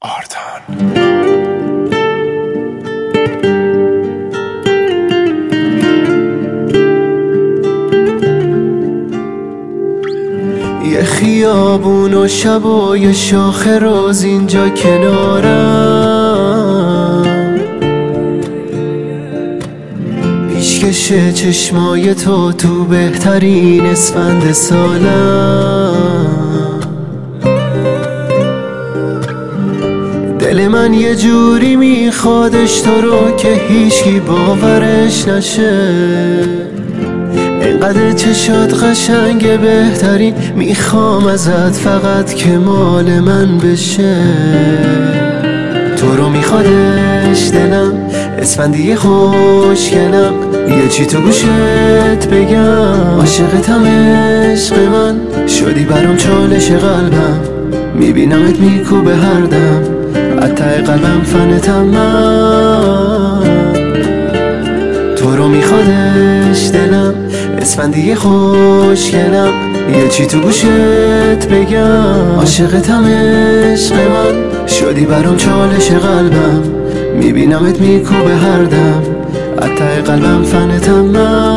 آرتان. یه خیابون و شب و یه شاخ روز اینجا کنارم، پیشکش چشمای تو بهترین اسفند سالم. دل من یه جوری میخوادش تو رو که هیچکی باورش نشه، اینقدر چشات قشنگه بهترین، میخوام ازت فقط که مال من بشه. تو رو میخوادش دلم، اسفندی خوشگلم، یه چی تو گوشت بگم، عاشقتم عشق من، شدی برام چالش قلبم، میبینمت میکوبه هر دم، ته قلبم فنتم من. تو رو میخوادش دلم، اسفندی خوشگلم، یه چی تو گوشت بگم، عاشقتم عشق من، شدی برام چالش قلبم، میبینمت میکوبه هر دم، ته قلبم فنتم من.